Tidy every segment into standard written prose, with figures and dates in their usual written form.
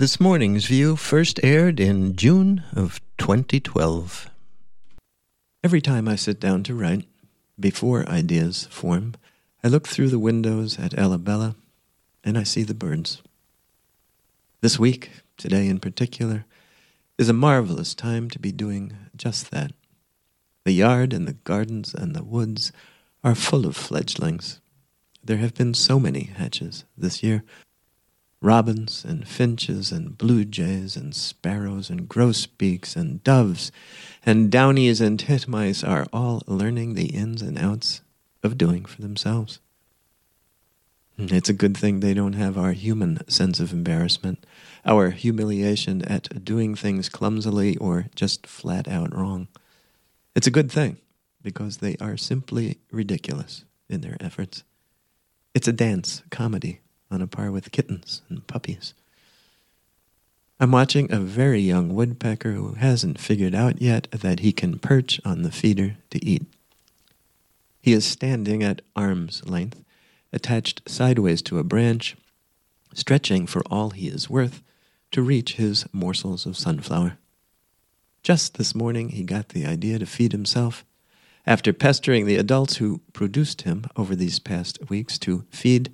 This morning's View first aired in June of 2012. Every time I sit down to write, before ideas form, I look through the windows at Alabella, and I see the birds. This week, today in particular, is a marvelous time to be doing just that. The yard and the gardens and the woods are full of fledglings. There have been so many hatches this year. Robins and finches and blue jays and sparrows and grosbeaks and doves and downies and titmice are all learning the ins and outs of doing for themselves. It's a good thing they don't have our human sense of embarrassment, our humiliation at doing things clumsily or just flat out wrong. It's a good thing because they are simply ridiculous in their efforts. It's a dance comedy on a par with kittens and puppies. I'm watching a very young woodpecker who hasn't figured out yet that he can perch on the feeder to eat. He is standing at arm's length, attached sideways to a branch, stretching for all he is worth to reach his morsels of sunflower. Just this morning he got the idea to feed himself, after pestering the adults who produced him over these past weeks to feed,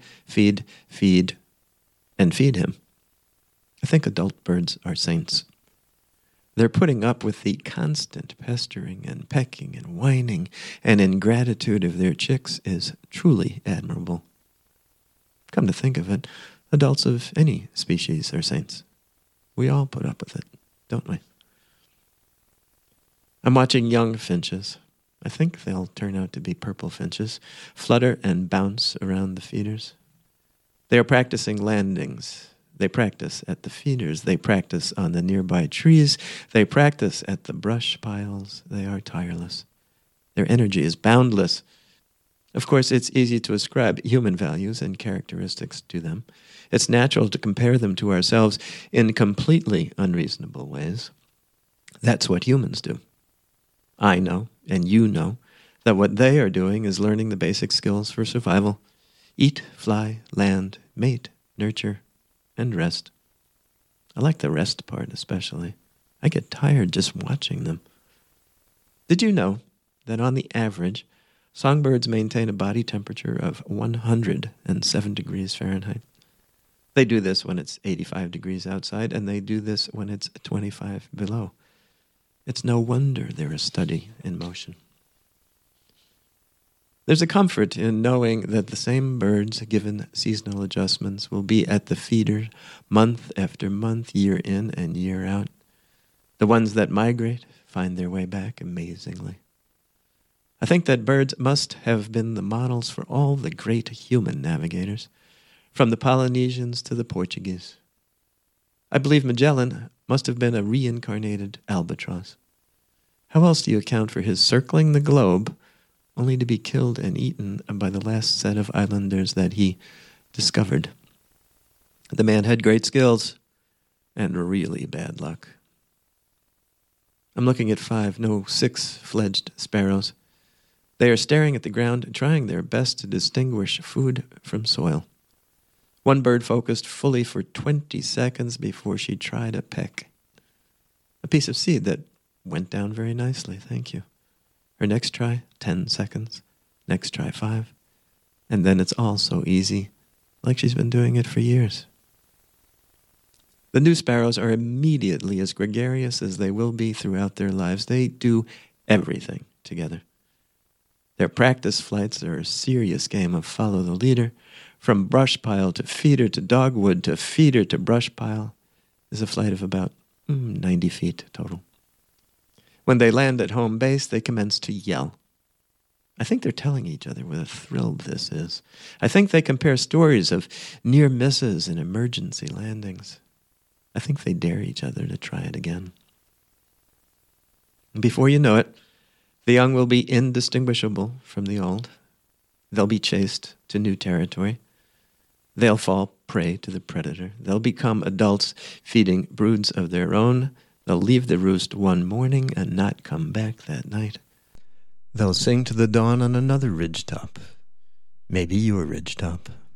and feed him. I think adult birds are saints. They're putting up with the constant pestering and pecking and whining and ingratitude of their chicks is truly admirable. Come to think of it, adults of any species are saints. We all put up with it, don't we? I'm watching young finches. I think they'll turn out to be purple finches, flutter and bounce around the feeders. They are practicing landings. They practice at the feeders. They practice on the nearby trees. They practice at the brush piles. They are tireless. Their energy is boundless. Of course, it's easy to ascribe human values and characteristics to them. It's natural to compare them to ourselves in completely unreasonable ways. That's what humans do. I know, and you know, that what they are doing is learning the basic skills for survival. Eat, fly, land, mate, nurture, and rest. I like the rest part especially. I get tired just watching them. Did you know that on the average, songbirds maintain a body temperature of 107 degrees Fahrenheit? They do this when it's 85 degrees outside, and they do this when it's 25 below. It's no wonder they're a study in motion. There's a comfort in knowing that the same birds, given seasonal adjustments, will be at the feeder month after month, year in and year out. The ones that migrate find their way back amazingly. I think that birds must have been the models for all the great human navigators, from the Polynesians to the Portuguese. I believe Magellan must have been a reincarnated albatross. How else do you account for his circling the globe only to be killed and eaten by the last set of islanders that he discovered? The man had great skills and really bad luck. I'm looking at 6 fledged sparrows. They are staring at the ground, trying their best to distinguish food from soil. One bird focused fully for 20 seconds before she tried a peck. A piece of seed that went down very nicely, thank you. Her next try, 10 seconds. Next try, 5. And then it's all so easy, like she's been doing it for years. The new sparrows are immediately as gregarious as they will be throughout their lives. They do everything together. Their practice flights are a serious game of follow the leader. From brush pile to feeder to dogwood to feeder to brush pile is a flight of about 90 feet total. When they land at home base, they commence to yell. I think they're telling each other what a thrill this is. I think they compare stories of near misses and emergency landings. I think they dare each other to try it again. And before you know it, the young will be indistinguishable from the old. They'll be chased to new territory. They'll fall prey to the predator. They'll become adults feeding broods of their own. They'll leave the roost one morning and not come back that night. They'll sing to the dawn on another ridgetop. Maybe your ridgetop.